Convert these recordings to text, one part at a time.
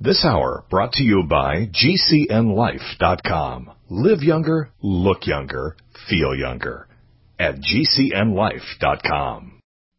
This hour brought to you by GCNLife.com. Live younger, look younger, feel younger at GCNLife.com.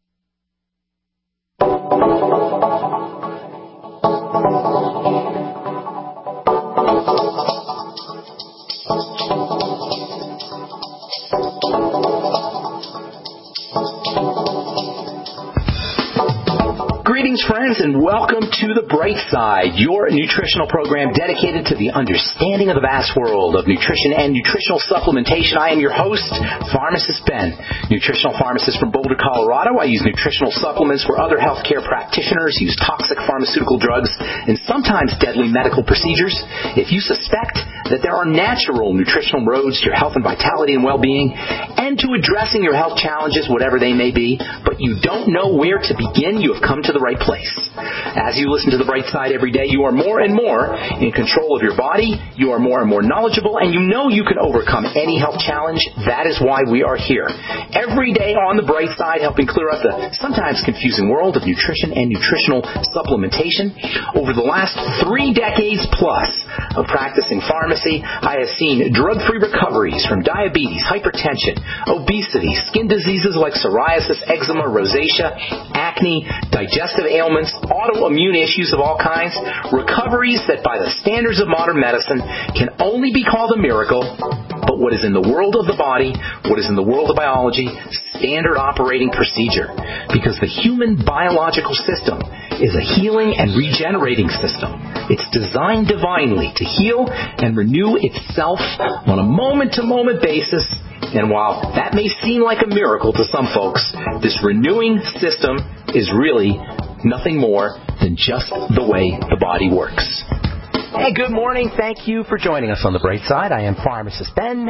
Greetings, friends, and welcome to The Bright Side, your nutritional program dedicated to the understanding of the vast world of nutrition and nutritional supplementation. I am your host, Pharmacist Ben, nutritional pharmacist from Boulder, Colorado. I use nutritional supplements where other healthcare practitioners use toxic pharmaceutical drugs and sometimes deadly medical procedures. If you suspect that there are natural nutritional roads to your health and vitality and well-being and to addressing your health challenges, whatever they may be, but you don't know where to begin, you have come to the right place. As you listen to The Bright Side every day, you are more and more in control of your body, you are more and more knowledgeable, and you know you can overcome any health challenge. That is why we are here. Every day on The Bright Side, helping clear up the sometimes confusing world of nutrition and nutritional supplementation. Over the last 3 decades plus of practicing pharmacy, I have seen drug-free recoveries from diabetes, hypertension, obesity, skin diseases like psoriasis, eczema, rosacea, acne, digestive ailments, autoimmune issues of all kinds, recoveries that by the standards of modern medicine can only be called a miracle, but what is in the world of the body, what is in the world of biology, standard operating procedure. Because the human biological system is a healing and regenerating system. It's designed divinely to heal and renew itself on a moment-to-moment basis. And while that may seem like a miracle to some folks, this renewing system is really nothing more than just the way the body works. Hey, good morning. Thank you for joining us on The Bright Side. I am Pharmacist Ben.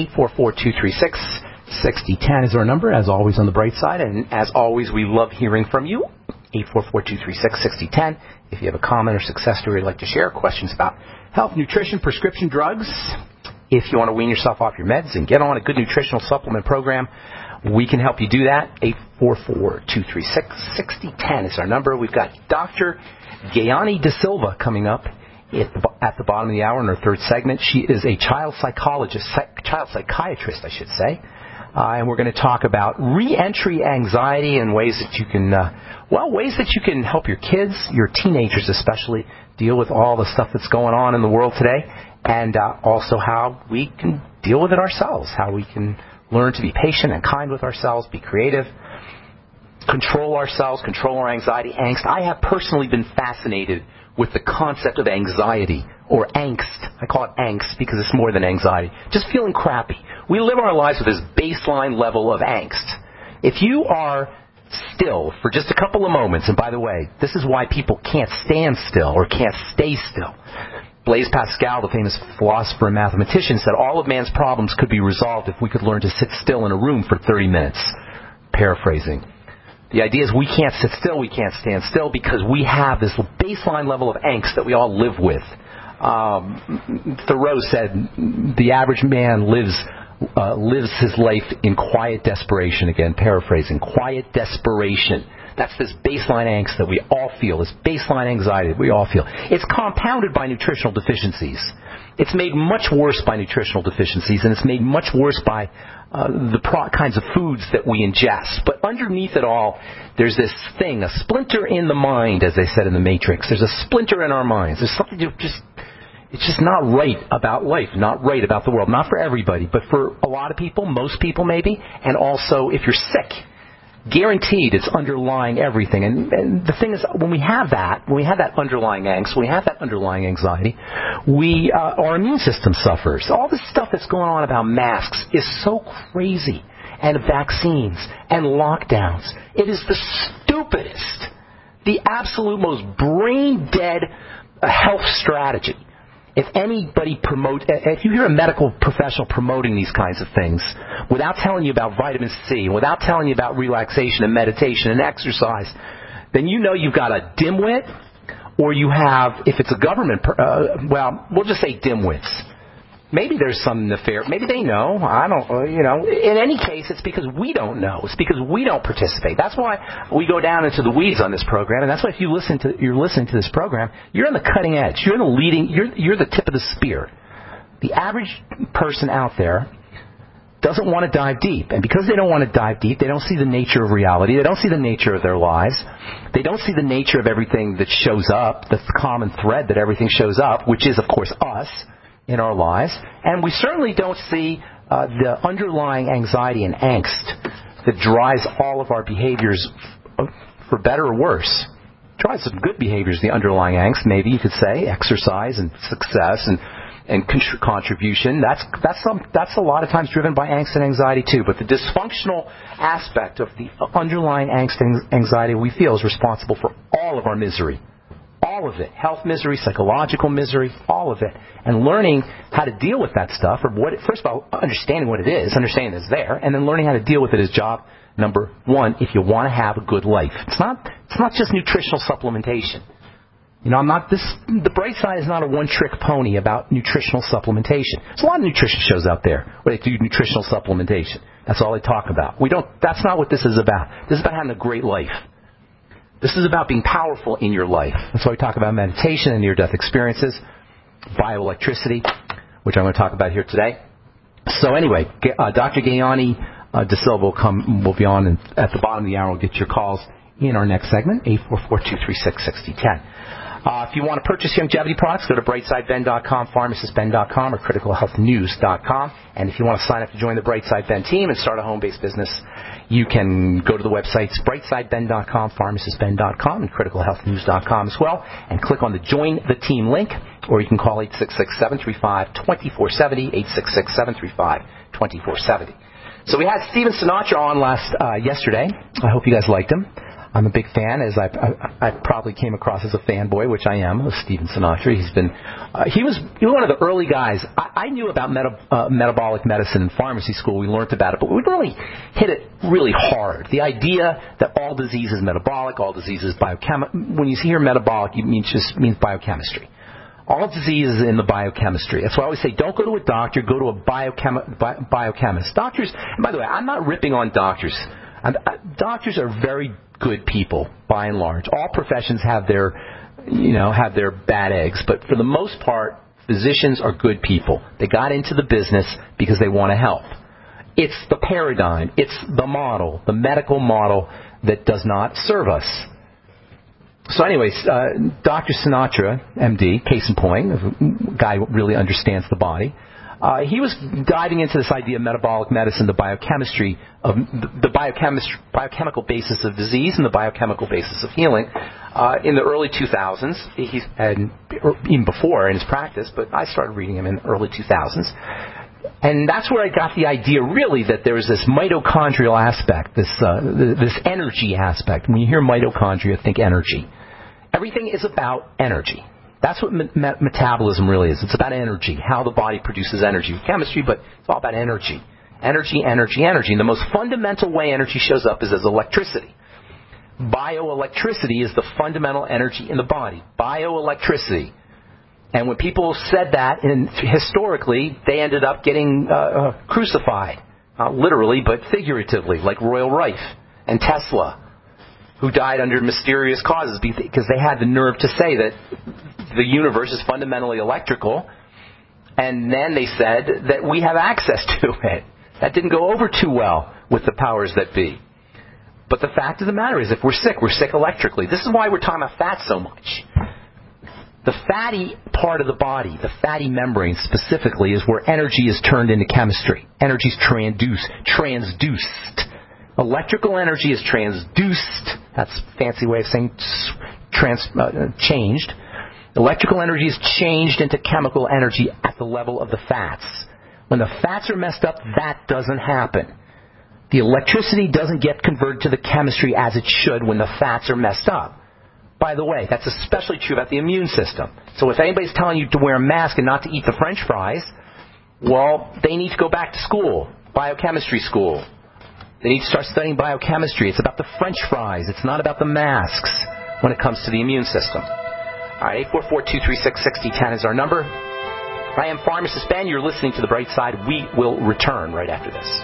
844-236-6010 is our number, as always, on The Bright Side. And as always, we love hearing from you. 844-236-6010. If you have a comment or success story you'd like to share, questions about health, nutrition, prescription drugs, if you want to wean yourself off your meds and get on a good nutritional supplement program, we can help you do that. 844-236-6010 is our number. We've got Dr. Gayani De Silva coming up at the bottom of the hour in our third segment. She is a child psychiatrist, I should say. And we're going to talk about re-entry anxiety and ways that you can help your kids, your teenagers especially, deal with all the stuff that's going on in the world today, and also how we can deal with it ourselves, how we can learn to be patient and kind with ourselves, be creative, control ourselves, control our anxiety, angst. I have personally been fascinated with the concept of anxiety, or angst. I call it angst because it's more than anxiety. Just feeling crappy. We live our lives with this baseline level of angst. If you are still for just a couple of moments, and by the way, this is why people can't stand still or can't stay still. Blaise Pascal, the famous philosopher and mathematician, said all of man's problems could be resolved if we could learn to sit still in a room for 30 minutes. Paraphrasing. The idea is we can't sit still, we can't stand still, because we have this baseline level of angst that we all live with. Thoreau said the average man lives his life in quiet desperation. Again, paraphrasing. Quiet desperation. That's this baseline angst that we all feel, this baseline anxiety that we all feel. It's compounded by nutritional deficiencies. It's made much worse by nutritional deficiencies, and it's made much worse by the kinds of foods that we ingest. But underneath it all, there's this thing, a splinter in the mind, as they said in The Matrix. There's a splinter in our minds. There's something it's just not right about life, not right about the world. Not for everybody, but for a lot of people, most people maybe, and also if you're sick. Guaranteed, it's underlying everything. And the thing is, when we have that underlying angst, when we have that underlying anxiety, our immune system suffers. All this stuff that's going on about masks is so crazy, and vaccines and lockdowns. It is the stupidest, the absolute most brain-dead health strategy. If you hear a medical professional promoting these kinds of things without telling you about vitamin C, without telling you about relaxation and meditation and exercise, then you know you've got a dimwit, or you have, if it's a government, we'll just say dimwits. Maybe there's some nefarious. Maybe they know. I don't. In any case, it's because we don't know. It's because we don't participate. That's why we go down into the weeds on this program, and that's why if you're listening to this program, you're on the cutting edge. You're in the leading. You're the tip of the spear. The average person out there doesn't want to dive deep, and because they don't want to dive deep, they don't see the nature of reality. They don't see the nature of their lives. They don't see the nature of everything that shows up. The common thread that everything shows up, which is, of course, us. In our lives, and we certainly don't see the underlying anxiety and angst that drives all of our behaviors, for better or worse. Drives some good behaviors, the underlying angst, maybe you could say, exercise and success and contribution. That's a lot of times driven by angst and anxiety too. But the dysfunctional aspect of the underlying angst and anxiety we feel is responsible for all of our misery. All of it. Health misery, psychological misery, all of it. And learning how to deal with that stuff, first of all, understanding what it is, understanding it's there, and then learning how to deal with it is job number one if you want to have a good life. It's not just nutritional supplementation. The Bright Side is not a one-trick pony about nutritional supplementation. There's a lot of nutrition shows out there where they do nutritional supplementation. That's all they talk about. That's not what this is about. This is about having a great life. This is about being powerful in your life. That's why we talk about meditation and near-death experiences, bioelectricity, which I'm going to talk about here today. So anyway, Dr. Gayani De Silva will be on, and at the bottom of the hour we'll get your calls in our next segment, 844-236-6010. If you want to purchase longevity products, go to brightsideben.com, pharmacistben.com, or criticalhealthnews.com. And if you want to sign up to join the Brightside Ben team and start a home-based business, you can go to the websites brightsideben.com, pharmacistben.com, and criticalhealthnews.com as well, and click on the Join the Team link, or you can call 866-735-2470, 866-735-2470. So we had Steven Sinatra on yesterday. I hope you guys liked him. I'm a big fan, as I probably came across as a fanboy, which I am, of Steven Sinatra. He was one of the early guys. I knew about metabolic medicine in pharmacy school. We learned about it, but we really hit it really hard. The idea that all disease is metabolic, all disease is biochemical. When you hear metabolic, it just means biochemistry. All disease is in the biochemistry. That's why I always say, don't go to a doctor, go to a biochemist. Doctors, and by the way, I'm not ripping on doctors. Doctors are very good people, by and large. All professions have their bad eggs, but for the most part, physicians are good people. They got into the business because they want to help. It's the paradigm, it's the model, the medical model that does not serve us. So anyways, Dr. Sinatra, MD, case in point, a guy who really understands the body, he was diving into this idea of metabolic medicine, the biochemistry of the biochemical basis of disease and the biochemical basis of healing in the early 2000s. And even before in his practice, but I started reading him in the early 2000s. And that's where I got the idea, really, that there was this mitochondrial aspect, this energy aspect. When you hear mitochondria, think energy. Everything is about energy. That's what metabolism really is. It's about energy, how the body produces energy. Chemistry, but it's all about energy. Energy, energy, energy. And the most fundamental way energy shows up is as electricity. Bioelectricity is the fundamental energy in the body. Bioelectricity. And when people said that, historically, they ended up getting crucified. Not literally, but figuratively, like Royal Rife and Tesla, who died under mysterious causes because they had the nerve to say that the universe is fundamentally electrical, and then they said that we have access to it. That didn't go over too well with the powers that be. But the fact of the matter is, if we're sick electrically. This is why we're talking about fat so much. The fatty part of the body, the fatty membrane specifically, is where energy is turned into chemistry. Energy is transduced. Electrical energy is transduced. That's a fancy way of saying changed. Electrical energy is changed into chemical energy at the level of the fats. When the fats are messed up, that doesn't happen. The electricity doesn't get converted to the chemistry as it should when the fats are messed up. By the way, that's especially true about the immune system. So if anybody's telling you to wear a mask and not to eat the French fries, well, they need to go back to school, biochemistry school. They need to start studying biochemistry. It's about the French fries. It's not about the masks when it comes to the immune system. All right, 844-236-6010 is our number. I am Pharmacist Ben. You're listening to The Bright Side. We will return right after this.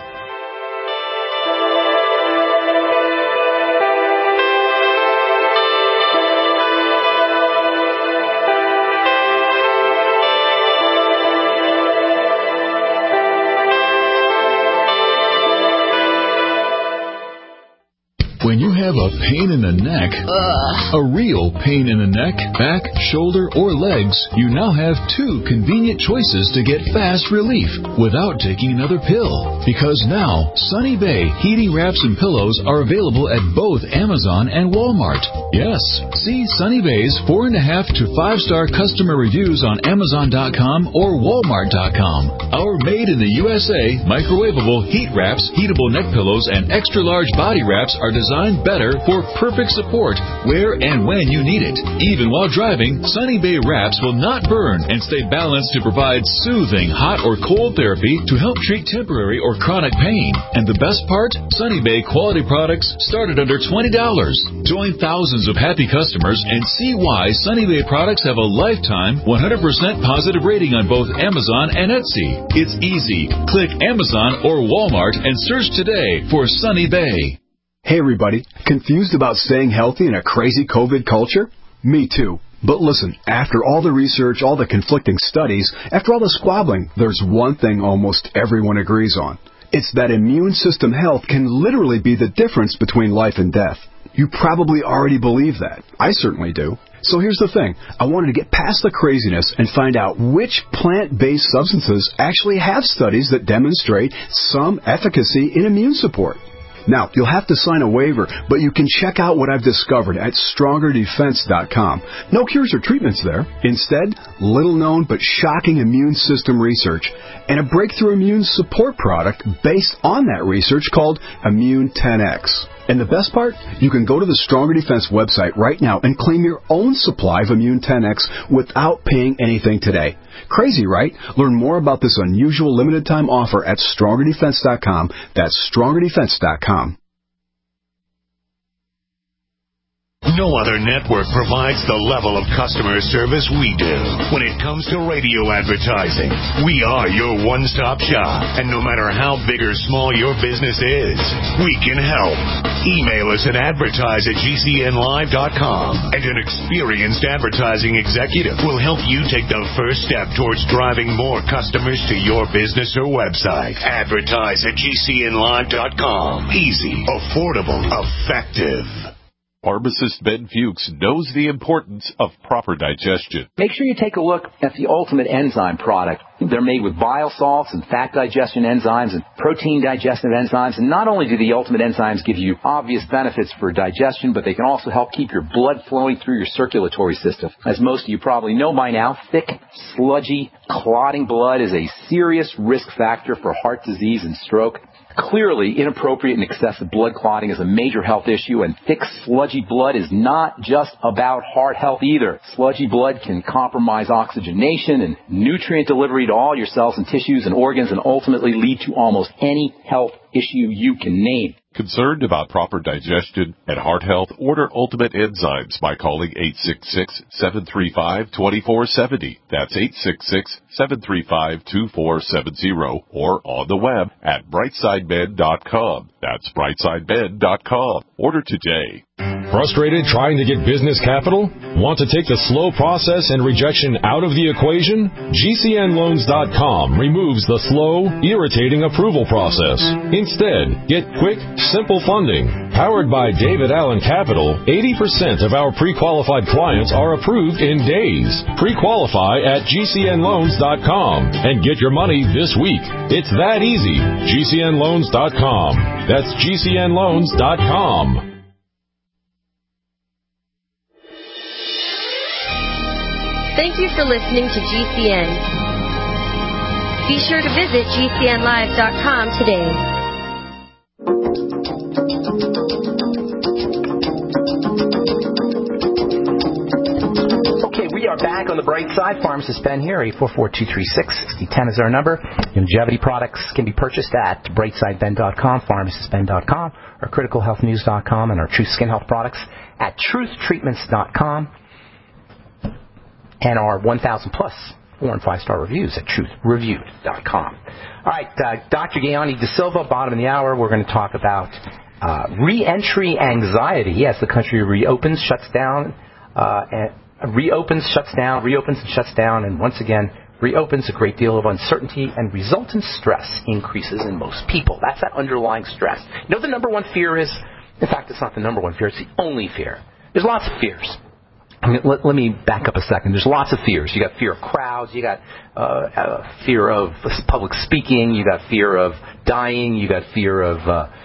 When you have a pain in the neck, a real pain in the neck, back, shoulder, or legs, you now have two convenient choices to get fast relief without taking another pill. Because now, Sunny Bay heating wraps and pillows are available at both Amazon and Walmart. Yes, see Sunny Bay's 4.5 to 5-star customer reviews on Amazon.com or Walmart.com. Our made in the USA microwavable heat wraps, heatable neck pillows, and extra large body wraps are designed better for perfect support where and when you need it. Even while driving, Sunny Bay wraps will not burn and stay balanced to provide soothing hot or cold therapy to help treat temporary or chronic pain. And the best part? Sunny Bay quality products start at under $20. Join thousands of happy customers and see why Sunny Bay products have a lifetime 100% positive rating on both Amazon and Etsy. It's easy. Click Amazon or Walmart and search today for Sunny Bay. Hey everybody, confused about staying healthy in a crazy COVID culture? Me too. But listen, after all the research, all the conflicting studies, after all the squabbling, there's one thing almost everyone agrees on. It's that immune system health can literally be the difference between life and death. You probably already believe that. I certainly do. So here's the thing. I wanted to get past the craziness and find out which plant-based substances actually have studies that demonstrate some efficacy in immune support. Now, you'll have to sign a waiver, but you can check out what I've discovered at StrongerDefense.com. No cures or treatments there. Instead, little-known but shocking immune system research and a breakthrough immune support product based on that research called Immune 10X. And the best part? You can go to the Stronger Defense website right now and claim your own supply of Immune 10X without paying anything today. Crazy, right? Learn more about this unusual limited-time offer at StrongerDefense.com. That's StrongerDefense.com. No other network provides the level of customer service we do. When it comes to radio advertising, we are your one-stop shop. And no matter how big or small your business is, we can help. Email us at advertise@gcnlive.com, and an experienced advertising executive will help you take the first step towards driving more customers to your business or website. Advertise@gcnlive.com. Easy, affordable, effective. Pharmacist Ben Fuchs knows the importance of proper digestion. Make sure you take a look at the Ultimate Enzyme product. They're made with bile salts and fat digestion enzymes and protein digestive enzymes. And not only do the Ultimate Enzymes give you obvious benefits for digestion, but they can also help keep your blood flowing through your circulatory system. As most of you probably know by now, thick, sludgy, clotting blood is a serious risk factor for heart disease and stroke. Clearly, inappropriate and excessive blood clotting is a major health issue, and thick, sludgy blood is not just about heart health either. Sludgy blood can compromise oxygenation and nutrient delivery to all your cells and tissues and organs, and ultimately lead to almost any health issue you can name. Concerned about proper digestion and heart health? Order Ultimate Enzymes by calling 866-735-2470. That's 866-735-2470, or on the web at brightsideben.com. That's brightsideben.com. Order today. Frustrated trying to get business capital? Want to take the slow process and rejection out of the equation? GCNloans.com removes the slow, irritating approval process. Instead, get quick, simple funding. Powered by David Allen Capital, 80% of our pre-qualified clients are approved in days. Pre-qualify at GCNloans.com and get your money this week. It's that easy. GCNloans.com. That's GCNloans.com. Thank you for listening to GCN. Be sure to visit GCNlive.com today. Okay, we are back on the bright side. Pharmacist Ben here. 844-236-6010 is our number. Longevity products can be purchased at brightsideben.com, pharmacistben.com, or criticalhealthnews.com, and our Truth Skin Health products at truthtreatments.com. And our 1,000 plus 4 and 5-star reviews at truthreviewed.com. All right, Dr. Gayani De Silva, bottom of the hour. We're going to talk about re-entry anxiety. Yes, the country reopens, shuts down, reopens and shuts down, and once again, reopens. A great deal of uncertainty and resultant stress increases in most people. That's that underlying stress. You know what the number one fear is? In fact, it's not the number one fear. It's the only fear. There's lots of fears. I mean, let me back up a second. There's lots of fears. You got fear of crowds. You got fear of public speaking. You got fear of dying. You got fear of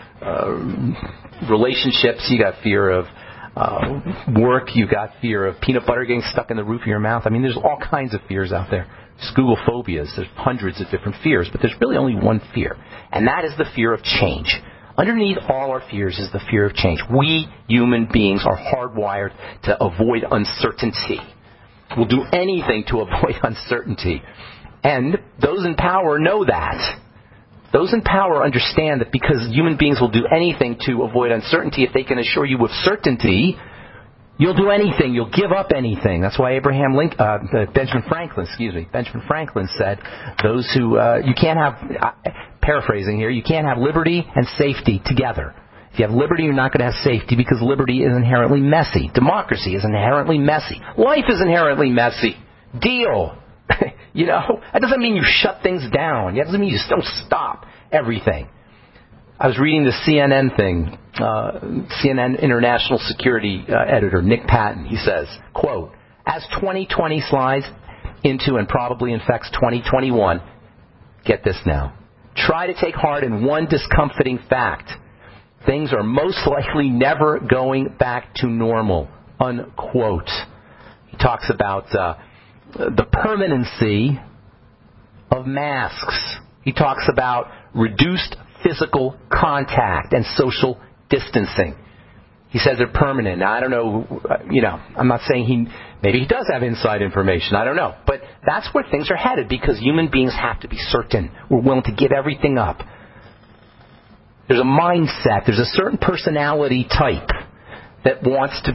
relationships. You got fear of work. You got fear of peanut butter getting stuck in the roof of your mouth. I mean, there's all kinds of fears out there. Just Google phobias. There's hundreds of different fears, but there's really only one fear, and that is the fear of change. Underneath all our fears is the fear of change. We human beings are hardwired to avoid uncertainty. We'll do anything to avoid uncertainty. And those in power know that. Those in power understand that because human beings will do anything to avoid uncertainty, if they can assure you with certainty, you'll do anything. You'll give up anything. That's why Benjamin Franklin said, those who, you can't have, paraphrasing here, you can't have liberty and safety together. If you have liberty, you're not going to have safety because liberty is inherently messy. Democracy is inherently messy. Life is inherently messy. Deal. You know, that doesn't mean you shut things down. That doesn't mean you don't stop everything. I was reading the CNN thing. CNN International Security editor Nick Patton. He says, quote, as 2020 slides into and probably infects 2021, get this now, try to take heart in one discomforting fact. Things are most likely never going back to normal, unquote. He talks about the permanency of masks. He talks about reduced physical contact and social distancing. He says they're permanent. Now, I don't know, I'm not saying maybe he does have inside information. I don't know. But that's where things are headed because human beings have to be certain. We're willing to give everything up. There's a mindset. There's a certain personality type that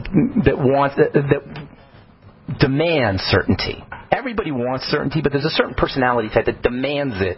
demands certainty. Everybody wants certainty, but there's a certain personality type that demands it.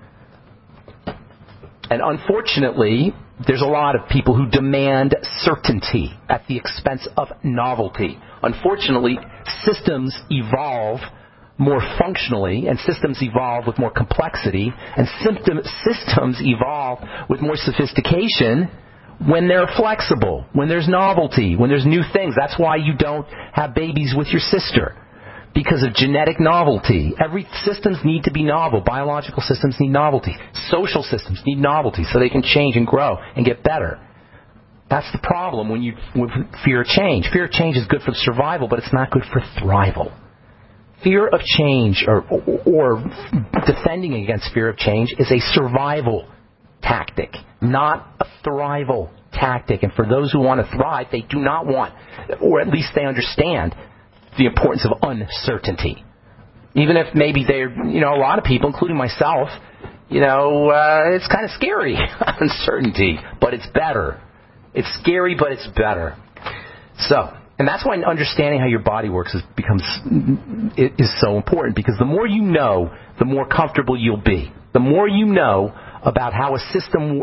And unfortunately, there's a lot of people who demand certainty at the expense of novelty. Unfortunately, systems evolve more functionally, and systems evolve with more complexity, and systems evolve with more sophistication when they're flexible, when there's novelty, when there's new things. That's why you don't have babies with your sister, because of genetic novelty. Every systems need to be novel. Biological systems need novelty. Social systems need novelty so they can change and grow and get better. That's the problem with fear of change. Fear of change is good for survival, but it's not good for thrival. Fear of change or defending against fear of change is a survival tactic, not a thrival tactic. And for those who want to thrive, they do not want, or at least they understand, the importance of uncertainty. Even if maybe they're, a lot of people, including myself, it's kind of scary, uncertainty, but it's better. It's scary, but it's better. So, and that's why understanding how your body works is so important, because the more you know, the more comfortable you'll be. The more you know about how a system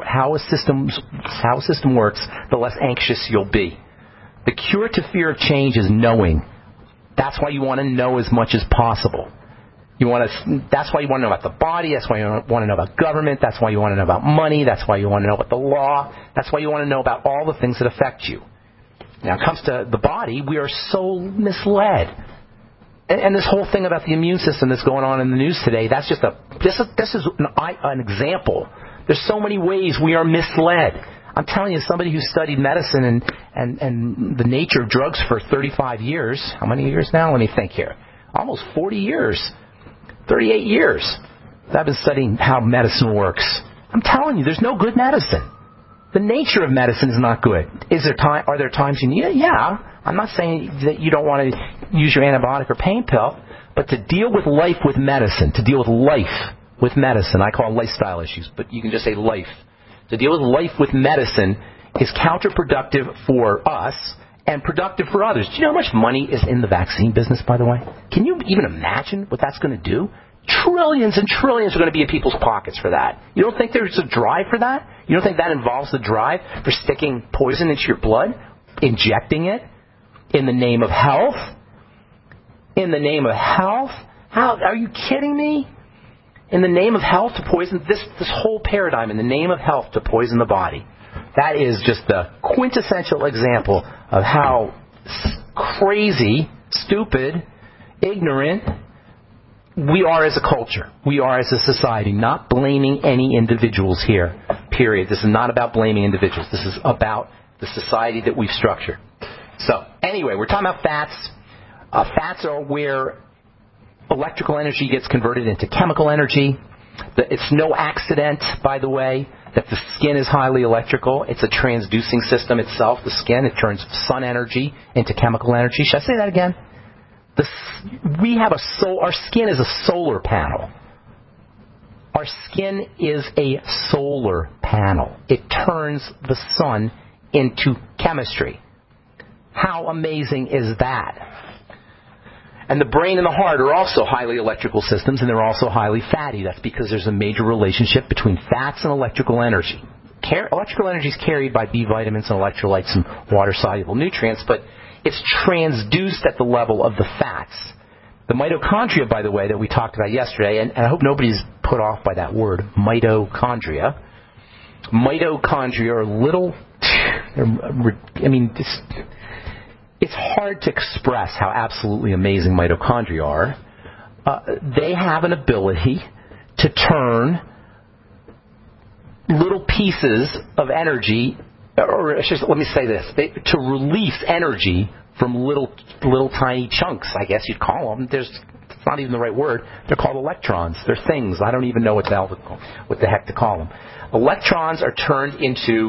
works, the less anxious you'll be. The cure to fear of change is knowing. That's why you want to know as much as possible. That's why you want to know about the body. That's why you want to know about government. That's why you want to know about money. That's why you want to know about the law. That's why you want to know about all the things that affect you. Now, when it comes to the body, we are so misled. And this whole thing about the immune system that's going on in the news today, this is an example. There's so many ways we are misled. I'm telling you, somebody who studied medicine and the nature of drugs for 35 years. How many years now? Let me think here. Almost 40 years. 38 years. I've been studying how medicine works. I'm telling you, there's no good medicine. The nature of medicine is not good. Are there times you need it? Yeah. I'm not saying that you don't want to use your antibiotic or pain pill, but to deal with life with medicine, I call them lifestyle issues, but you can just say life. To deal with life with medicine is counterproductive for us and productive for others. Do you know how much money is in the vaccine business, by the way? Can you even imagine what that's going to do? Trillions and trillions are going to be in people's pockets for that. You don't think there's a drive for that? You don't think that involves the drive for sticking poison into your blood, injecting it in the name of health? In the name of health? How are you kidding me? In the name of health to poison this whole paradigm, in the name of health to poison the body. That is just the quintessential example of how crazy, stupid, ignorant we are as a culture. We are as a society. Not blaming any individuals here. Period. This is not about blaming individuals. This is about the society that we've structured. So, anyway, we're talking about fats. Fats are where electrical energy gets converted into chemical energy. It's no accident, by the way, that the skin is highly electrical. It's a transducing system itself, the skin. It turns sun energy into chemical energy. Should I say that again? Our skin is a solar panel. Our skin is a solar panel. It turns the sun into chemistry. How amazing is that? And the brain and the heart are also highly electrical systems, and they're also highly fatty. That's because there's a major relationship between fats and electrical energy. Electrical energy is carried by B vitamins and electrolytes and water-soluble nutrients, but it's transduced at the level of the fats. The mitochondria, by the way, that we talked about yesterday, and I hope nobody's put off by that word, mitochondria. Mitochondria are little, it's hard to express how absolutely amazing mitochondria are. They have an ability to turn little pieces of energy, or let me say this, to release energy from little tiny chunks, I guess you'd call them. It's not even the right word. They're called electrons. They're things. I don't even know what the heck to call them. Electrons are turned into...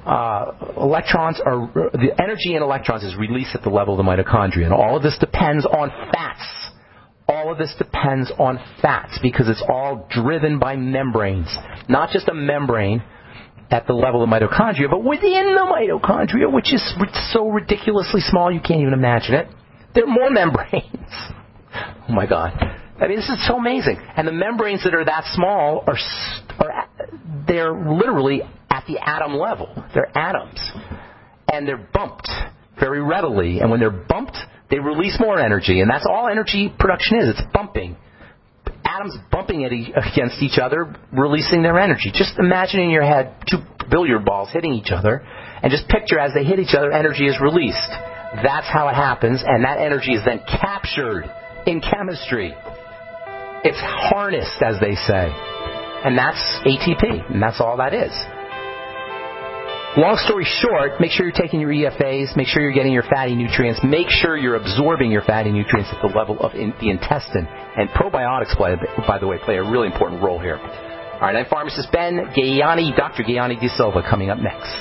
the energy in electrons is released at the level of the mitochondria, and all of this depends on fats. All of this depends on fats because it's all driven by membranes. Not just a membrane at the level of mitochondria, but within the mitochondria, which is so ridiculously small you can't even imagine it. There are more membranes. Oh my God. This is so amazing. And the membranes that are that small they're literally at the atom level. They're atoms. And they're bumped very readily. And when they're bumped, they release more energy. And that's all energy production is. It's bumping. Atoms bumping against each other, releasing their energy. Just imagine in your head 2 billiard balls hitting each other, and just picture as they hit each other, energy is released. That's how it happens, and that energy is then captured in chemistry. It's harnessed, as they say. And that's ATP, and that's all that is. Long story short, make sure you're taking your EFAs, make sure you're getting your fatty nutrients, make sure you're absorbing your fatty nutrients at the level of the intestine. And probiotics, by the way, play a really important role here. All right, I'm pharmacist Ben Gayani, Dr. Gayani De Silva, coming up next.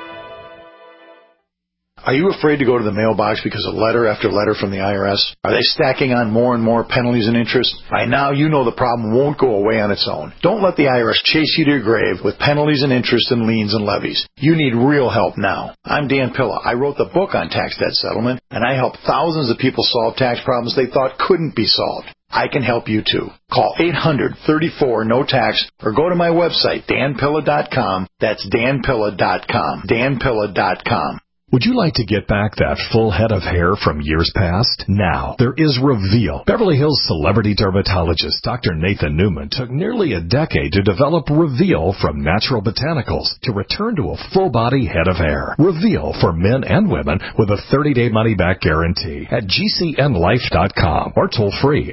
Are you afraid to go to the mailbox because of letter after letter from the IRS? Are they stacking on more and more penalties and interest? By now, you know the problem won't go away on its own. Don't let the IRS chase you to your grave with penalties and interest and liens and levies. You need real help now. I'm Dan Pilla. I wrote the book on tax debt settlement, and I helped thousands of people solve tax problems they thought couldn't be solved. I can help you too. Call 800-34-NO-TAX or go to my website, danpilla.com. That's danpilla.com. danpilla.com. Would you like to get back that full head of hair from years past? Now, there is Reveal. Beverly Hills celebrity dermatologist Dr. Nathan Newman took nearly a decade to develop Reveal from natural botanicals to return to a full-body head of hair. Reveal for men and women with a 30-day money-back guarantee at GCNlife.com or toll free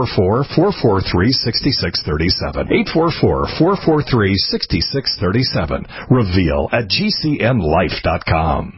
844-443-6637. 844-443-6637. Reveal at GCNlife.com.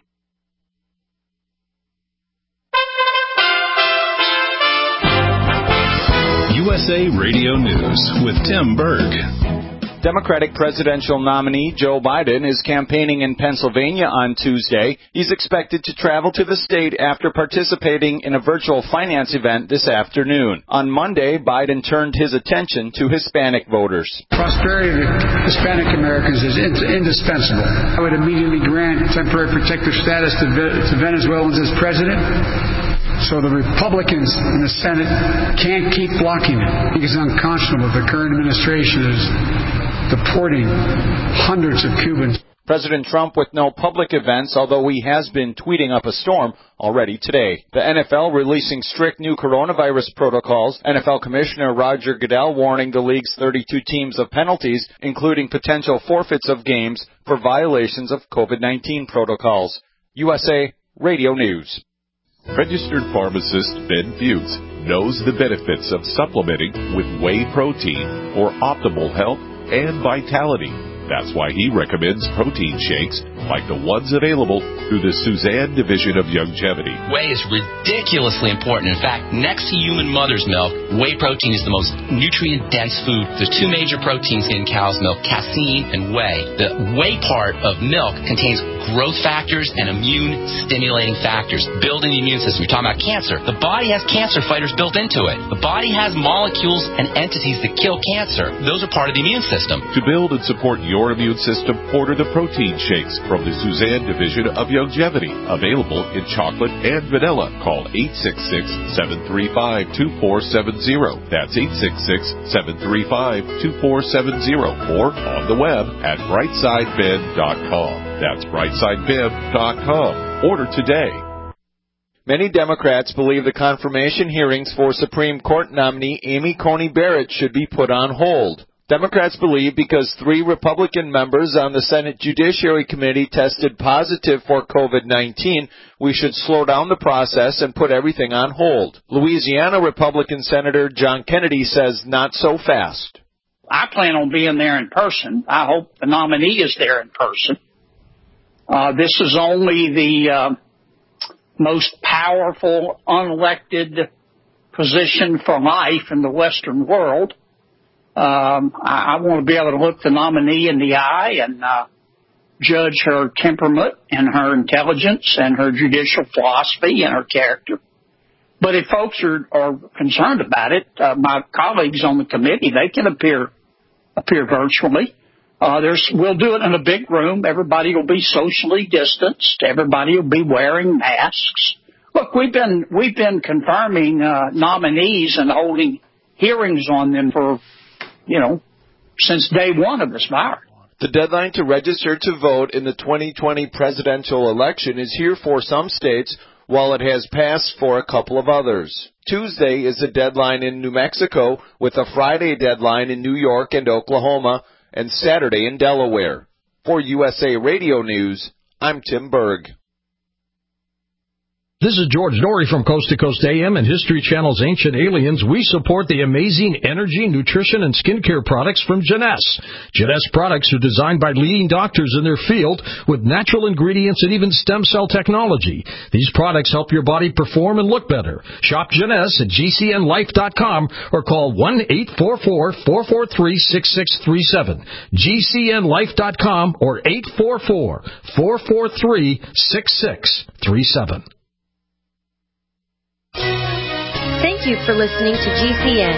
USA Radio News with Tim Berg. Democratic presidential nominee Joe Biden is campaigning in Pennsylvania on Tuesday. He's expected to travel to the state after participating in a virtual finance event this afternoon. On Monday, Biden turned his attention to Hispanic voters. Prosperity of Hispanic Americans is indispensable. I would immediately grant temporary protective status to Venezuelans as president, so the Republicans in the Senate can't keep blocking it. It is unconscionable the current administration is deporting hundreds of Cubans. President Trump with no public events, although he has been tweeting up a storm already today. The NFL releasing strict new coronavirus protocols. NFL Commissioner Roger Goodell warning the league's 32 teams of penalties, including potential forfeits of games for violations of COVID-19 protocols. USA Radio News. Registered pharmacist Ben Fuchs knows the benefits of supplementing with whey protein for optimal health and vitality. That's why he recommends protein shakes like the ones available through the Suzanne division of Youngevity. Whey is ridiculously important. In fact, next to human mother's milk, whey protein is the most nutrient-dense food. There's two major proteins in cow's milk, casein and whey. The whey part of milk contains growth factors and immune-stimulating factors, building the immune system. You're talking about cancer. The body has cancer fighters built into it. The body has molecules and entities that kill cancer. Those are part of the immune system. To build and support your immune system, order the protein shakes from the Suzanne division of Youngevity. Available in chocolate and vanilla. Call 866-735-2470. That's 866-735-2470. Or on the web at brightsidebed.com. That's brightsidebed.com. Order today. Many Democrats believe the confirmation hearings for Supreme Court nominee Amy Coney Barrett should be put on hold. Democrats believe because 3 Republican members on the Senate Judiciary Committee tested positive for COVID-19, we should slow down the process and put everything on hold. Louisiana Republican Senator John Kennedy says not so fast. I plan on being there in person. I hope the nominee is there in person. This is only the most powerful unelected position for life in the Western world. I want to be able to look the nominee in the eye and judge her temperament and her intelligence and her judicial philosophy and her character. But if folks are concerned about it, my colleagues on the committee, they can appear virtually. We'll do it in a big room. Everybody will be socially distanced. Everybody will be wearing masks. Look, we've been confirming nominees and holding hearings on them for, since day one of this virus. The deadline to register to vote in the 2020 presidential election is here for some states, while it has passed for a couple of others. Tuesday is the deadline in New Mexico, with a Friday deadline in New York and Oklahoma, and Saturday in Delaware. For USA Radio News, I'm Tim Berg. This is George Norrie from Coast to Coast AM and History Channel's Ancient Aliens. We support the amazing energy, nutrition, and skincare products from Jeunesse. Jeunesse products are designed by leading doctors in their field with natural ingredients and even stem cell technology. These products help your body perform and look better. Shop Jeunesse at GCNlife.com or call 1-844-443-6637. GCNlife.com or 844-443-6637. Thank you for listening to GCN.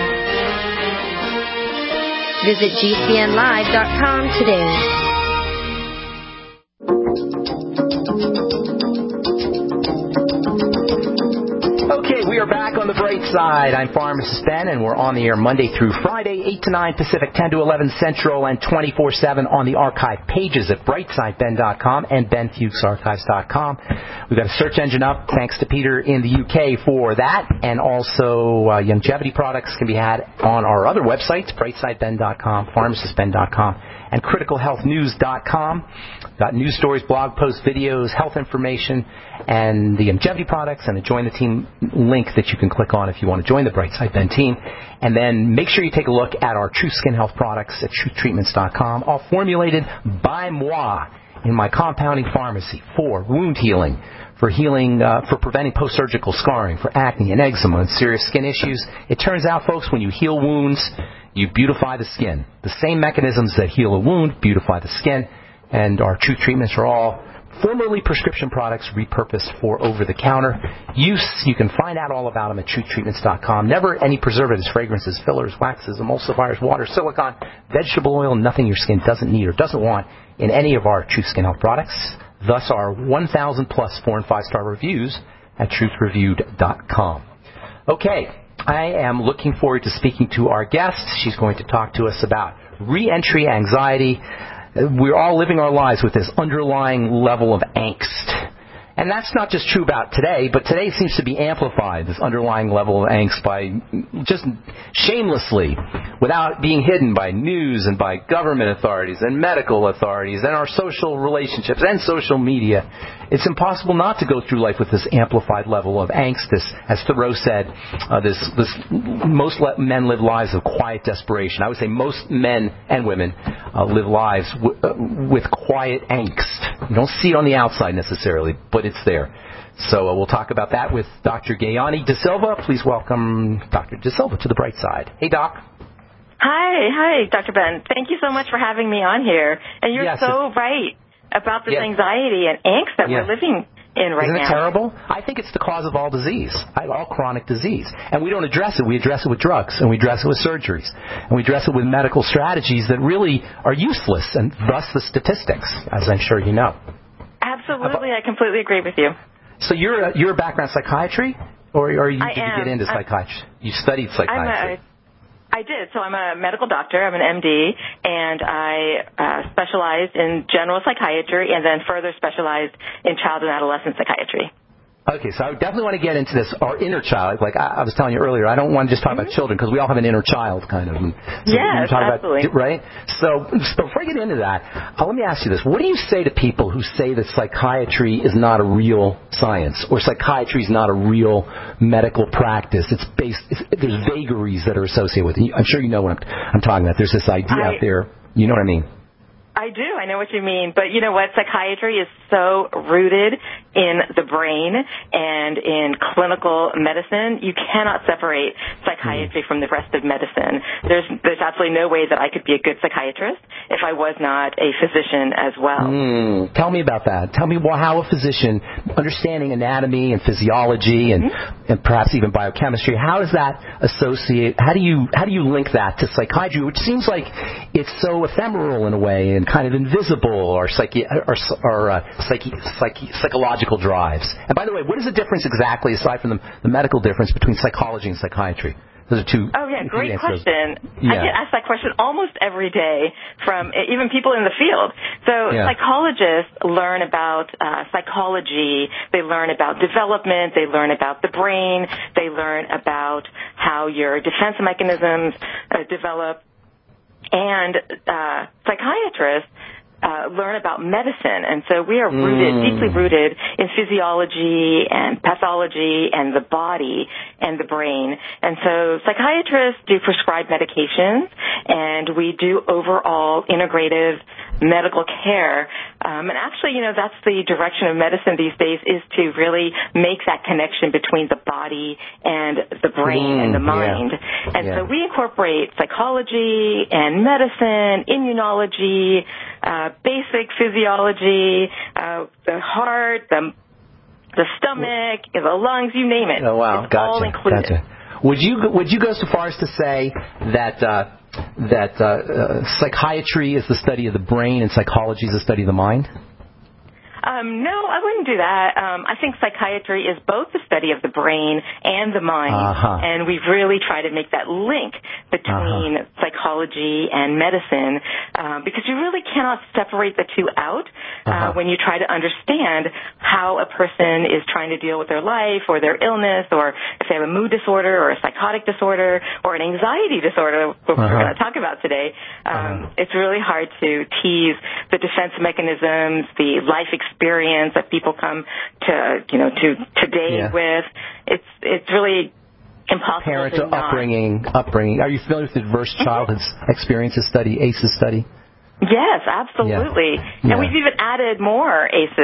Visit GCNlive.com today. Okay, we are back on the bright side. I'm Pharmacist Ben, and we're on the air Monday through Friday, 8 to 9 Pacific, 10 to 11 Central, and 24/7 on the archive pages at brightsideben.com and benfuchsarchives.com. We've got a search engine up, thanks to Peter in the UK for that, and also Youngevity products can be had on our other websites, brightsideben.com, pharmacistben.com, and criticalhealthnews.com. Got news stories, blog posts, videos, health information, and the Youngevity products, and a Join the Team link that you can click on if you want to join the Brightside Ben team. And then make sure you take a look at our True Skin Health products at truthtreatments.com, all formulated by moi in my compounding pharmacy for wound healing, for healing, for preventing post-surgical scarring, for acne and eczema and serious skin issues. It turns out, folks, when you heal wounds, you beautify the skin. The same mechanisms that heal a wound beautify the skin, and our Truth treatments are all formerly prescription products repurposed for over-the-counter use. You can find out all about them at truthtreatments.com. Never any preservatives, fragrances, fillers, waxes, emulsifiers, water, silicone, vegetable oil, nothing your skin doesn't need or doesn't want in any of our Truth Skin Health products. Thus, our 1,000-plus 4- and 5-star reviews at truthreviewed.com. Okay, I am looking forward to speaking to our guest. She's going to talk to us about re-entry anxiety. We're all living our lives with this underlying level of angst. And that's not just true about today, but today seems to be amplified, this underlying level of angst, by just shamelessly, without being hidden by news and by government authorities and medical authorities and our social relationships and social media. It's impossible not to go through life with this amplified level of angst. This, as Thoreau said, most men live lives of quiet desperation. I would say most men and women live lives with quiet angst. You don't see it on the outside necessarily, but it's there. So we'll talk about that with Dr. Gayani De Silva. Please welcome Dr. De Silva to the bright side. Hey, Doc. Hi, Dr. Ben. Thank you so much for having me on here. And you're so right about this anxiety and angst that we're living in right now. Isn't it terrible? I think it's the cause of all disease, all chronic disease. And we don't address it. We address it with drugs, and we address it with surgeries, and we address it with medical strategies that really are useless, and thus the statistics, as I'm sure you know. Absolutely. I completely agree with you. So your background psychiatry, or did you get into psychiatry? You studied psychiatry. I did. So I'm a medical doctor. I'm an MD, and I specialized in general psychiatry and then further specialized in child and adolescent psychiatry. Okay, so I definitely want to get into this, our inner child. Like I was telling you earlier, I don't want to just talk about children because we all have an inner child, kind of. So yes, absolutely. Right? So before I get into that, let me ask you this. What do you say to people who say that psychiatry is not a real science or psychiatry is not a real medical practice? There's vagaries that are associated with it. I'm sure you know what I'm talking about. There's this idea out there. You know what I mean? I do. I know what you mean. But you know what? Psychiatry is so rooted in the brain and in clinical medicine. You cannot separate psychiatry from the rest of medicine. There's absolutely no way that I could be a good psychiatrist if I was not a physician as well. Tell me about that. Tell me how a physician, understanding anatomy and physiology and perhaps even biochemistry, how does that associate? How do you link that to psychiatry, which seems like it's so ephemeral in a way and kind of invisible, or psychological drives. And by the way, what is the difference exactly, aside from the medical difference, between psychology and psychiatry? Those are two. Oh, yeah, great question. Yeah. I get asked that question almost every day from even people in the field. So psychologists learn about psychology. They learn about development. They learn about the brain. They learn about how your defense mechanisms develop. And psychiatrists learn about medicine. And so we are deeply rooted in physiology and pathology and the body and the brain. And so psychiatrists do prescribe medications, and we do overall integrative medical care. And actually, that's the direction of medicine these days, is to really make that connection between the body and the brain and the mind. And so we incorporate psychology and medicine, immunology, basic physiology, the heart, the stomach, the lungs, you name it. Oh, wow. It's all included. Gotcha. Would you go so far as to say that psychiatry is the study of the brain and psychology is the study of the mind? No, I wouldn't do that. I think psychiatry is both the study of the brain and the mind, and we've really tried to make that link between psychology and medicine, because you really cannot separate the two out when you try to understand how a person is trying to deal with their life or their illness, or if they have a mood disorder or a psychotic disorder or an anxiety disorder, which we're going to talk about today. It's really hard to tease the defense mechanisms, the life experience that people come to today with. It's really impossible. Parent upbringing. Are you familiar with the Adverse Childhood Experiences Study, ACEs study? Yes, absolutely. Yeah. And we've even added more ACEs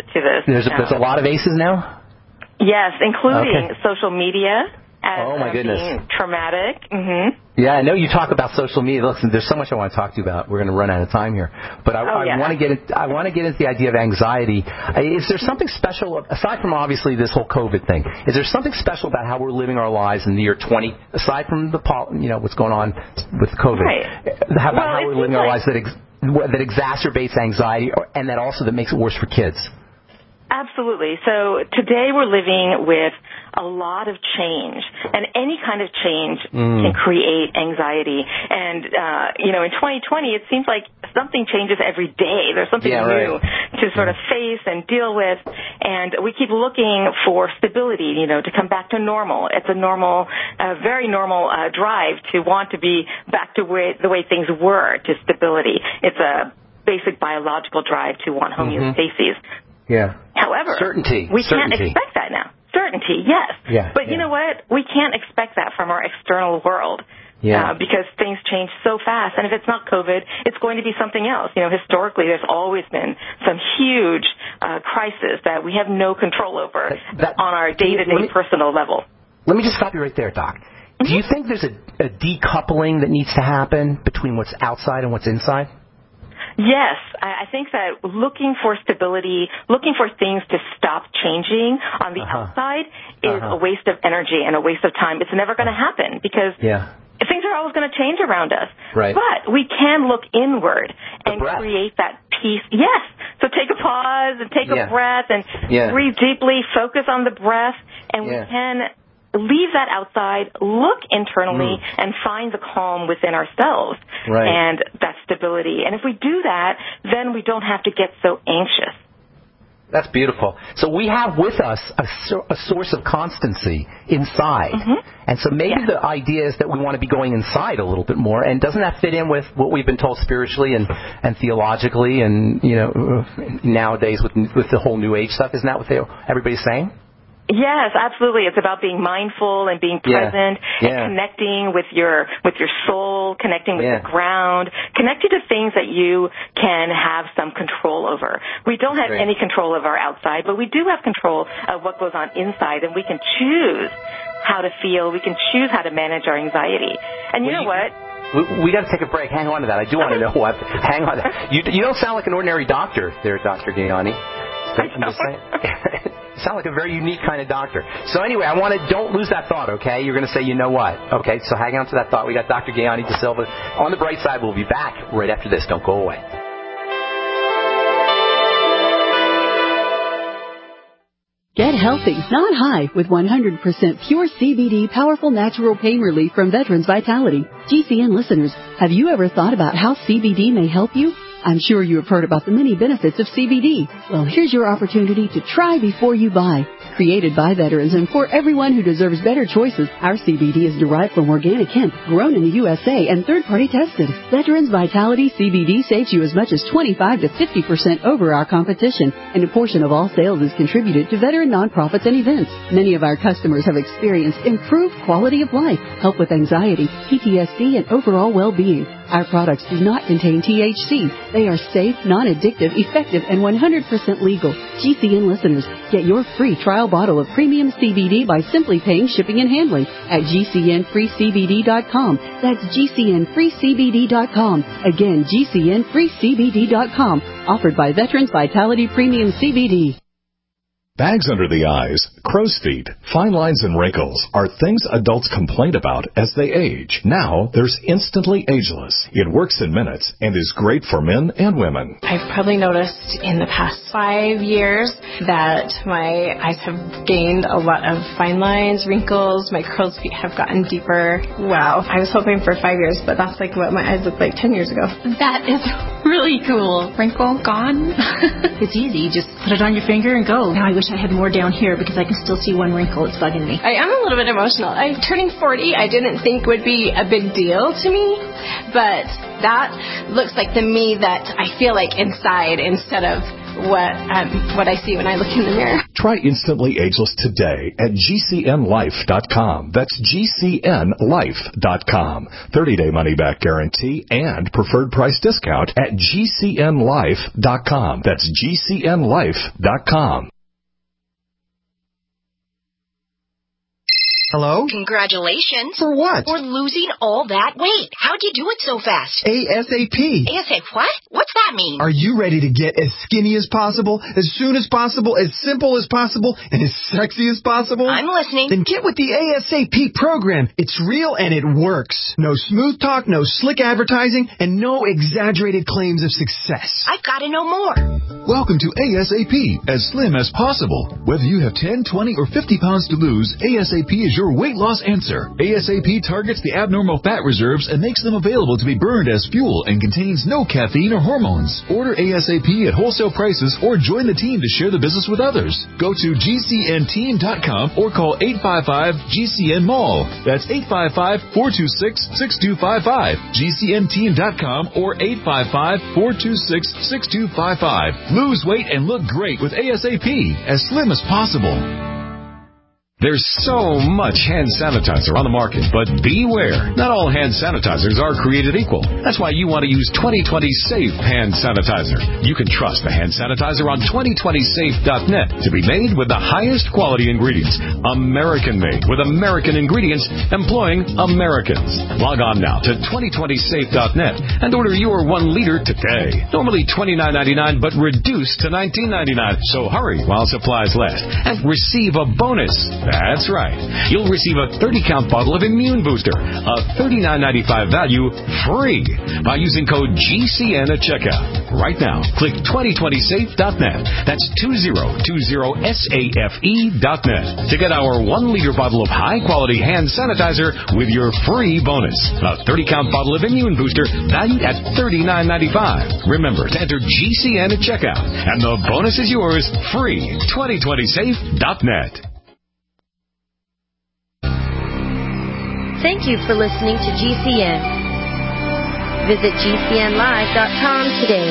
to this. There's a lot of ACEs now? Yes, including social media. Oh, my goodness. Being traumatic. Mm-hmm. Yeah, I know you talk about social media. Listen, there's so much I want to talk to you about. We're going to run out of time here. But I want to get into the idea of anxiety. Is there something special, aside from obviously this whole COVID thing, is there something special about how we're living our lives in the year 20, aside from what's going on with COVID? Right. How we're living our lives that exacerbates anxiety and that also that makes it worse for kids? Absolutely. So today we're living with a lot of change, and any kind of change can create anxiety. And, in 2020, it seems like something changes every day. There's something new to sort of face and deal with, and we keep looking for stability, to come back to normal. It's a normal, very normal drive to want to be back to the way things were, to stability. It's a basic biological drive to want homeostasis. Yeah. However, we can't expect that now. Certainty, yes. Yeah, but you know what? We can't expect that from our external world because things change so fast. And if it's not COVID, it's going to be something else. Historically, there's always been some huge crisis that we have no control over on our day-to-day personal level. Let me just stop you right there, Doc. Do you think there's a decoupling that needs to happen between what's outside and what's inside? Yes, I think that looking for stability, looking for things to stop changing on the outside is a waste of energy and a waste of time. It's never going to happen because things are always going to change around us. Right. But we can look inward and create that peace. Yes. So take a pause and take a breath and breathe deeply, focus on the breath, and we can leave that outside, look internally, and find the calm within ourselves and that stability. And if we do that, then we don't have to get so anxious. That's beautiful. So we have with us a source of constancy inside. And so maybe the idea is that we want to be going inside a little bit more. And doesn't that fit in with what we've been told spiritually and theologically and, nowadays with the whole New Age stuff? Isn't that what everybody's saying? Yes, absolutely. It's about being mindful and being present and connecting with your soul, connecting with the ground, connecting to things that you can have some control over. We don't have any control of our outside, but we do have control of what goes on inside, and we can choose how to feel. We can choose how to manage our anxiety. And you know what? We got to take a break. Hang on to that. I do want to know what. Hang on to that. You don't sound like an ordinary doctor there, Dr. Gayani. I'm just saying. You sound like a very unique kind of doctor. So anyway, don't lose that thought, okay? You're going to say, you know what? Okay, so hang on to that thought. We got Dr. Gayani De Silva. On the bright side, we'll be back right after this. Don't go away. Get healthy, not high, with 100% pure CBD powerful natural pain relief from Veterans Vitality. GCN listeners, have you ever thought about how CBD may help you? I'm sure you have heard about the many benefits of CBD. Well, here's your opportunity to try before you buy. Created by veterans and for everyone who deserves better choices, our CBD is derived from organic hemp, grown in the USA and third-party tested. Veterans Vitality CBD saves you as much as 25 to 50% over our competition, and a portion of all sales is contributed to veteran nonprofits and events. Many of our customers have experienced improved quality of life, help with anxiety, PTSD, and overall well-being. Our products do not contain THC. They are safe, non-addictive, effective, and 100% legal. GCN listeners, get your free trial bottle of premium CBD by simply paying shipping and handling at GCNFreeCBD.com. That's GCNFreeCBD.com. Again, GCNFreeCBD.com. Offered by Veterans Vitality Premium CBD. Bags under the eyes, crow's feet, fine lines and wrinkles are things adults complain about as they age. Now, there's Instantly Ageless. It works in minutes and is great for men and women. I've probably noticed in the past 5 years that my eyes have gained a lot of fine lines, wrinkles, my crow's feet have gotten deeper. Wow. I was hoping for 5 years, but that's like what my eyes looked like 10 years ago. That is really cool. Wrinkle gone. It's easy. Just put it on your finger and go. Now I wish I had more down here because I can still see one wrinkle. It's bugging me. I am a little bit emotional. Turning 40, I didn't think would be a big deal to me, but that looks like the me that I feel like inside instead of what I see when I look in the mirror. Try Instantly Ageless today at GCNLife.com. That's GCNLife.com. 30-day money-back guarantee and preferred price discount at GCNLife.com. That's GCNLife.com. Hello? Congratulations. For what? For losing all that weight. How'd you do it so fast? ASAP. ASAP what? What's that mean? Are you ready to get as skinny as possible, as soon as possible, as simple as possible, and as sexy as possible? I'm listening. Then get with the ASAP program. It's real and it works. No smooth talk, no slick advertising, and no exaggerated claims of success. I've got to know more. Welcome to ASAP, as slim as possible. Whether you have 10, 20, or 50 pounds to lose, ASAP is your weight loss answer. ASAP targets the abnormal fat reserves and makes them available to be burned as fuel and contains no caffeine or hormones. Order ASAP at wholesale prices or join the team to share the business with others. Go to GCNteam.com or call 855-GCN-MALL. That's 855-426-6255. GCNteam.com or 855-426-6255. Lose weight and look great with ASAP, as slim as possible. There's so much hand sanitizer on the market, but beware. Not all hand sanitizers are created equal. That's why you want to use 2020 Safe Hand Sanitizer. You can trust the hand sanitizer on 2020safe.net to be made with the highest quality ingredients. American-made with American ingredients, employing Americans. Log on now to 2020safe.net and order your 1 liter today. Normally $29.99, but reduced to $19.99. So hurry while supplies last and receive a bonus. That's right. You'll receive a 30-count bottle of Immune Booster, a $39.95 value, free by using code GCN at checkout. Right now, click 2020safe.net. That's 2020safe.net to get our 1-liter bottle of high-quality hand sanitizer with your free bonus. A 30-count bottle of Immune Booster valued at $39.95. Remember to enter GCN at checkout, and the bonus is yours, free. 2020safe.net. Thank you for listening to GCN. Visit GCNlive.com today.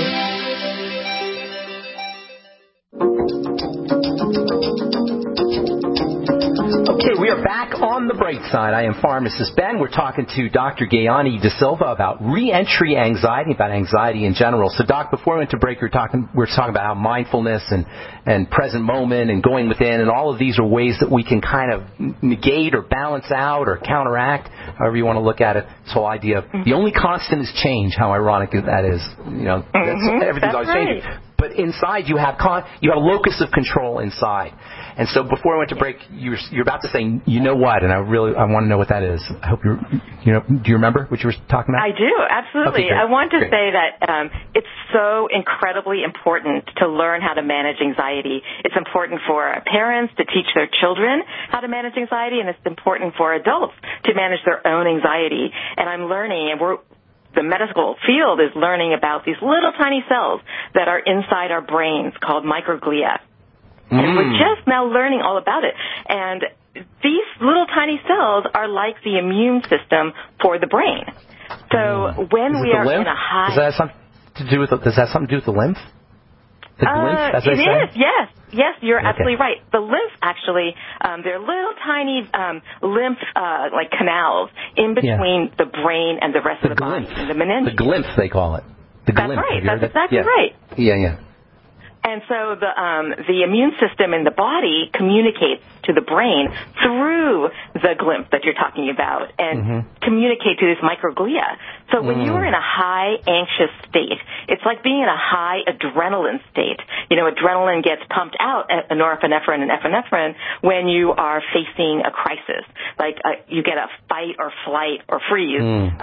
Okay, we are back on the bright side. I am Pharmacist Ben. We're talking to Dr. Gayani De Silva about re-entry anxiety, about anxiety in general. So, Doc, before we went to break, we were talking about how mindfulness and present moment and going within, and all of these are ways that we can kind of negate or balance out or counteract, however you want to look at it. This whole idea of the only constant is change. How ironic that is. You know, everything's always changing. But inside you have a locus of control inside. And so before I went to break, you're about to say, you know what? And I want to know what that is. I hope do you remember what you were talking about? I do, absolutely. Okay, I want to say that it's so incredibly important to learn how to manage anxiety. It's important for parents to teach their children how to manage anxiety, and it's important for adults to manage their own anxiety. And I'm learning, and the medical field is learning about these little tiny cells that are inside our brains called microglia. And we're just now learning all about it. And these little tiny cells are like the immune system for the brain. So when we are in a high... Does that have something to do with the lymph? The lymph, as it is, yes. Yes, you're absolutely right. The lymph, actually, there are little tiny lymph like canals in between the brain and the rest of the body. The meninges. The glymph, they call it. That's right. That's exactly right. Yeah. And so the immune system in the body communicates to the brain through the glymph that you're talking about and communicate to this microglia. So when you are in a high anxious state, it's like being in a high adrenaline state. You know, adrenaline gets pumped out, norepinephrine and epinephrine, when you are facing a crisis. Like you get a fight or flight or freeze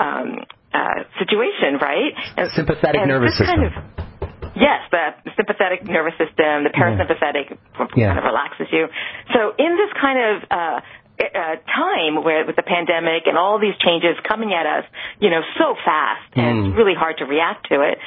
situation, right? Sympathetic nervous system. Yes, the sympathetic nervous system, the parasympathetic kind of relaxes you. So in this kind of time where with the pandemic and all these changes coming at us, so fast, and it's really hard to react to it,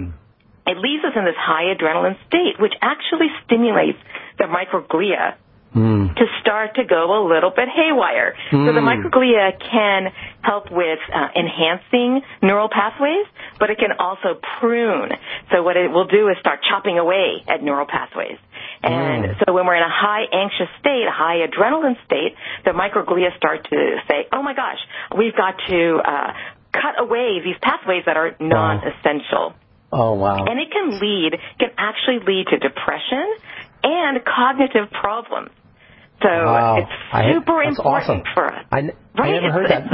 it leaves us in this high adrenaline state, which actually stimulates the microglia to start to go a little bit haywire. So the microglia can help with enhancing neural pathways, but it can also prune. So what it will do is start chopping away at neural pathways. And so when we're in a high anxious state, a high adrenaline state, the microglia start to say, oh my gosh, we've got to cut away these pathways that are non-essential. Oh, wow. And it can actually lead to depression and cognitive problems. So it's super important for us. I never heard that.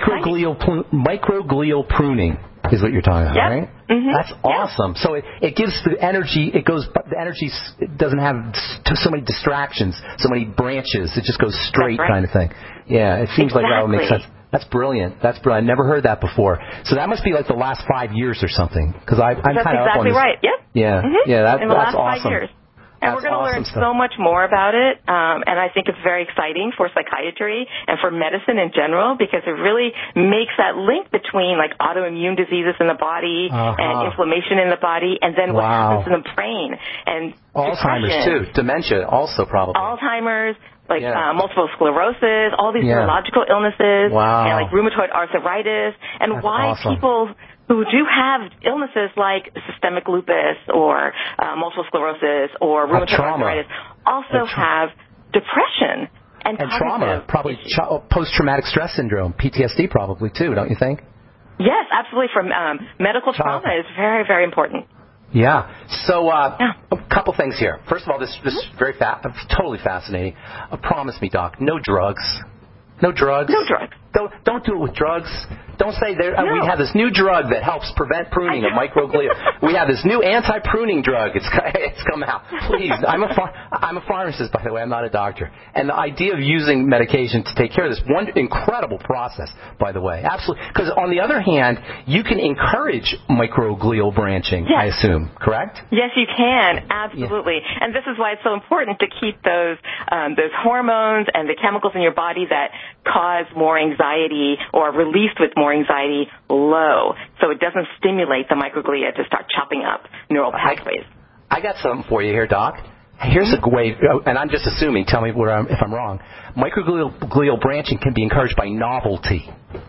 Microglial pruning is what you're talking about, right? Mm-hmm. That's awesome. So it gives the energy, the energy doesn't have so many distractions, so many branches. It just goes straight kind of thing. Yeah, it seems like that would make sense. That's brilliant. That's brilliant. I never heard that before. So that must be like the last 5 years or something. Because I'm kind of up on this. That's exactly right. Yep. Yeah. Mm-hmm. Yeah. That's in the last awesome. 5 years. And we're going to learn so much more about it, and I think it's very exciting for psychiatry and for medicine in general because it really makes that link between like autoimmune diseases in the body and inflammation in the body, and then what happens in the brain and Alzheimer's too, dementia also probably. Alzheimer's. Like multiple sclerosis, all these neurological illnesses, and like rheumatoid arthritis, and why people who do have illnesses like systemic lupus or multiple sclerosis or rheumatoid arthritis also have depression and trauma, probably post-traumatic stress syndrome, PTSD probably too, don't you think? Yes, absolutely. From medical trauma is very, very important. Yeah. So a couple things here. First of all, this is totally fascinating. Promise me, Doc, no drugs. No drugs. No drugs. Don't do it with drugs. Don't say we have this new drug that helps prevent pruning of microglia. We have this new anti-pruning drug. It's come out. Please, I'm a pharmacist, by the way. I'm not a doctor. And the idea of using medication to take care of this one incredible process, by the way, absolutely. Because on the other hand, you can encourage microglial branching. Yes. I assume, correct? Yes, you can. Absolutely. Yeah. And this is why it's so important to keep those hormones and the chemicals in your body that cause more anxiety or are released with more anxiety low, so it doesn't stimulate the microglia to start chopping up neural pathways. I got something for you here, Doc. Here's a way, and I'm just assuming, tell me if I'm wrong. Microglial branching can be encouraged by novelty.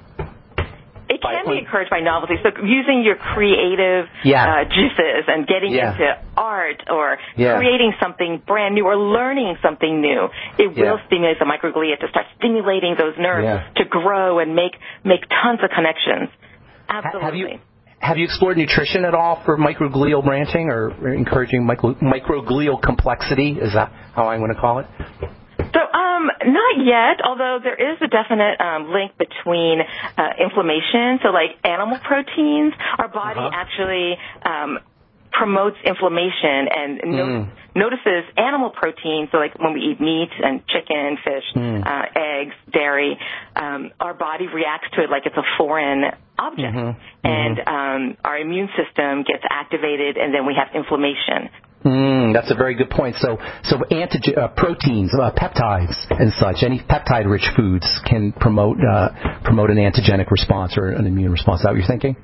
It can be encouraged by novelty. So using your creative juices and getting into art or creating something brand new or learning something new, it will stimulate the microglia to start stimulating those nerves to grow and make tons of connections. Absolutely. Have you explored nutrition at all for microglial branching or encouraging microglial complexity? Is that how I'm going to call it? So, not yet, although there is a definite link between inflammation. So, like animal proteins, our body actually promotes inflammation and notices animal proteins. So, like when we eat meat and chicken, fish, eggs, dairy, our body reacts to it like it's a foreign object. And our immune system gets activated, and then we have inflammation. That's a very good point. So proteins, peptides, and such. Any peptide-rich foods can promote an antigenic response or an immune response. Is that what you're thinking?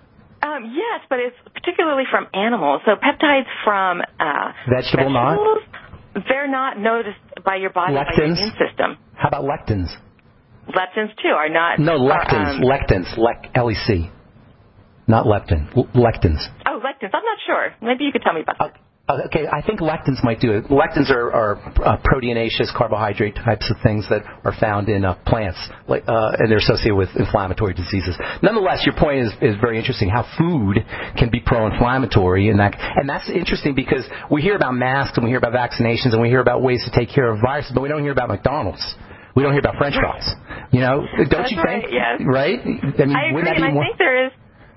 Yes, but it's particularly from animals. So peptides from vegetables, they're not noticed by your body, by your immune system. How about lectins? Leptins too are not. No, lectins, LEC, not leptin, lectins. Oh, lectins. I'm not sure. Maybe you could tell me about that. Okay, I think lectins might do it. Lectins are proteinaceous carbohydrate types of things that are found in plants, and they're associated with inflammatory diseases. Nonetheless, your point is very interesting. How food can be pro-inflammatory, and that's interesting because we hear about masks and we hear about vaccinations and we hear about ways to take care of viruses, but we don't hear about McDonald's. We don't hear about French fries. You know, don't you think? Yes. Right? I agree, and I think there is.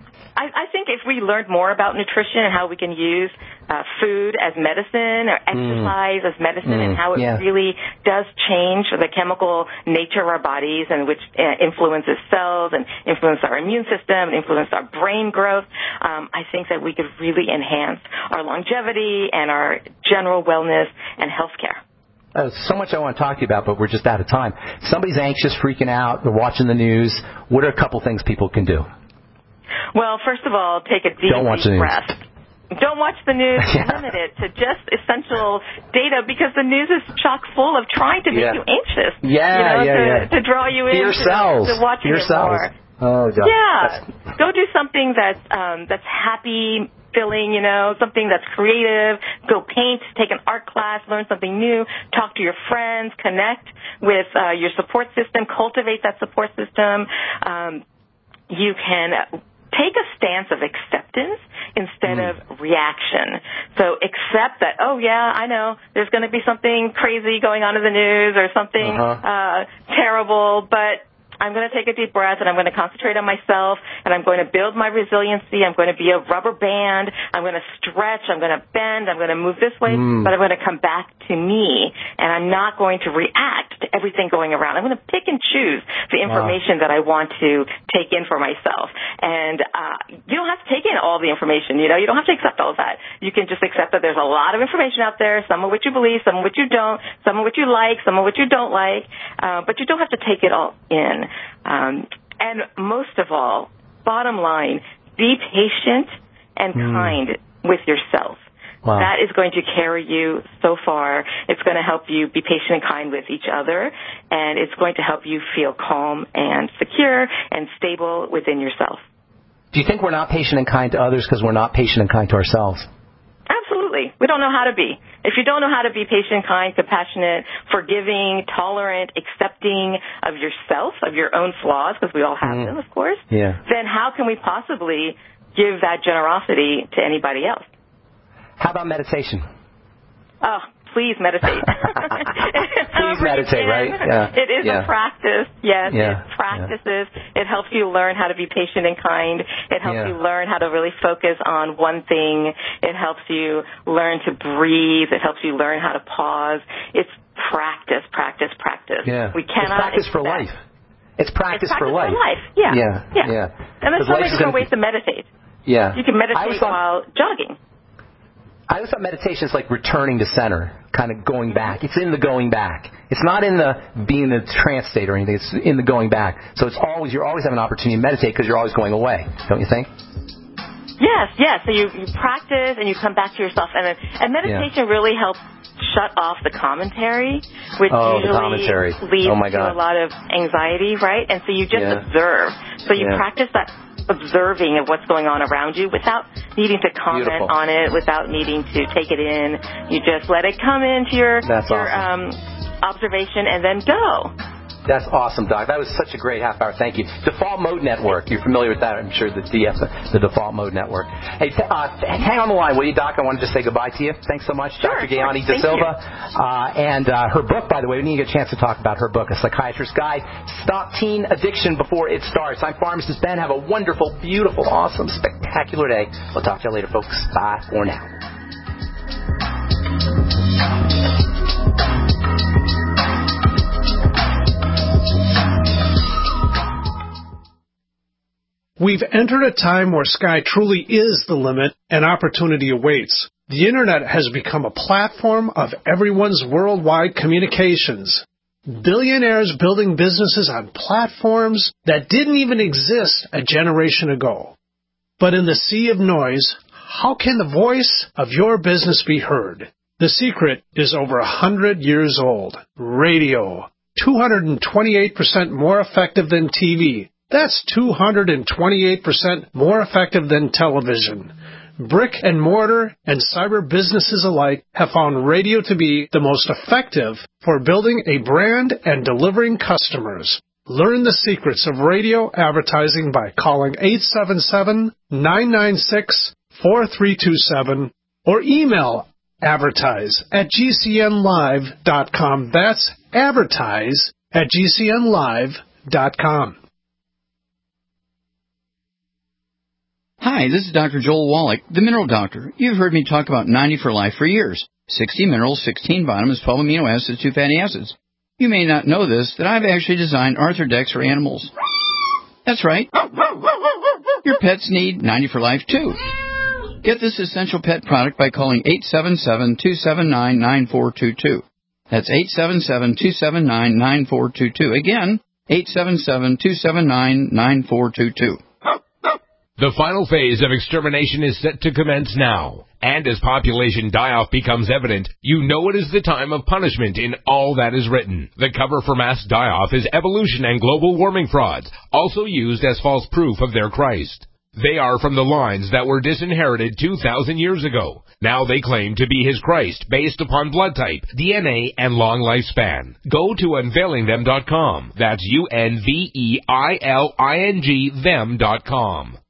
I think if we learned more about nutrition and how we can use food as medicine or exercise as medicine and how it really does change the chemical nature of our bodies and which influences cells and influences our immune system and influences our brain growth, I think that we could really enhance our longevity and our general wellness and health care. So much I want to talk to you about, but we're just out of time. Somebody's anxious, freaking out, they're watching the news. What are a couple things people can do? Well, first of all, take a deep breath. Don't watch the news. Limit it to just essential data, because the news is chock full of trying to make you anxious. To draw you in to watching it more. Oh, God. Yeah. Go do something that's happy filling, something that's creative. Go paint, take an art class, learn something new, talk to your friends, connect with your support system, cultivate that support system. You can take a stance of acceptance instead of reaction. So accept that, I know there's going to be something crazy going on in the news or something terrible, but I'm going to take a deep breath, and I'm going to concentrate on myself, and I'm going to build my resiliency. I'm going to be a rubber band. I'm going to stretch. I'm going to bend. I'm going to move this way, but I'm going to come back to me, and I'm not going to react to everything going around. I'm going to pick and choose the information that I want to take in for myself. And you don't have to take in all the information. You don't have to accept all of that. You can just accept that there's a lot of information out there, some of which you believe, some of which you don't, some of which you like, some of which you don't like, but you don't have to take it all in. And most of all, bottom line, be patient and kind with yourself. Wow. That is going to carry you so far. It's going to help you be patient and kind with each other, and it's going to help you feel calm and secure and stable within yourself. Do you think we're not patient and kind to others because we're not patient and kind to ourselves? Absolutely. We don't know how to be. If you don't know how to be patient, kind, compassionate, forgiving, tolerant, accepting of yourself, of your own flaws, because we all have them, of course, then how can we possibly give that generosity to anybody else? How about meditation? Oh, please meditate. Please meditate, right? Yeah. It is a practice, yes. It practices. It helps you learn how to be patient and kind. It helps you learn how to really focus on one thing. It helps you learn to breathe. It helps you learn how to pause. It's practice, practice, practice. Yeah. We cannot it's practice for life. It's practice for life. Yeah. And there's so many different ways to meditate. Yeah. You can meditate while jogging. I always thought meditation is like returning to center, kind of going back. It's in the going back. It's not in the being in the trance state or anything. It's in the going back. So you're always having an opportunity to meditate because you're always going away, don't you think? Yes. So you practice and you come back to yourself, and meditation really helps shut off the commentary, which usually leads to a lot of anxiety, right? And so you just observe. So you practice that observing of what's going on around you without needing to comment on it, without needing to take it in. You just let it come into your observation and then go. That's awesome, Doc. That was such a great half hour. Thank you. Default Mode Network. You're familiar with that, I'm sure, the Default Mode Network. Hey, hang on the line, will you, Doc? I want to just say goodbye to you. Thanks so much, Sure, Dr. Gayani Da Silva. And her book, by the way, we need to get a chance to talk about her book, A Psychiatrist's Guide. Stop Teen Addiction Before It Starts. I'm Pharmacist Ben. Have a wonderful, beautiful, awesome, spectacular day. We'll talk to you later, folks. Bye for now. We've entered a time where sky truly is the limit and opportunity awaits. The Internet has become a platform of everyone's worldwide communications. Billionaires building businesses on platforms that didn't even exist a generation ago. But in the sea of noise, how can the voice of your business be heard? The secret is over 100 years old. Radio. 228% more effective than TV. That's 228% more effective than television. Brick and mortar and cyber businesses alike have found radio to be the most effective for building a brand and delivering customers. Learn the secrets of radio advertising by calling 877-996-4327 or email advertise@gcnlive.com. That's advertise@gcnlive.com. Hi, this is Dr. Joel Wallach, the Mineral Doctor. You've heard me talk about 90 for Life for years. 60 minerals, 16 vitamins, 12 amino acids, 2 fatty acids. You may not know this, that I've actually designed Arthrodex for animals. That's right. Your pets need 90 for Life, too. Get this essential pet product by calling 877-279-9422. That's 877-279-9422. Again, 877-279-9422. The final phase of extermination is set to commence now. And as population die-off becomes evident, you know it is the time of punishment in all that is written. The cover for mass die-off is evolution and global warming frauds, also used as false proof of their Christ. They are from the lines that were disinherited 2,000 years ago. Now they claim to be his Christ based upon blood type, DNA, and long lifespan. Go to unveilingthem.com. That's UNVEILING them.com.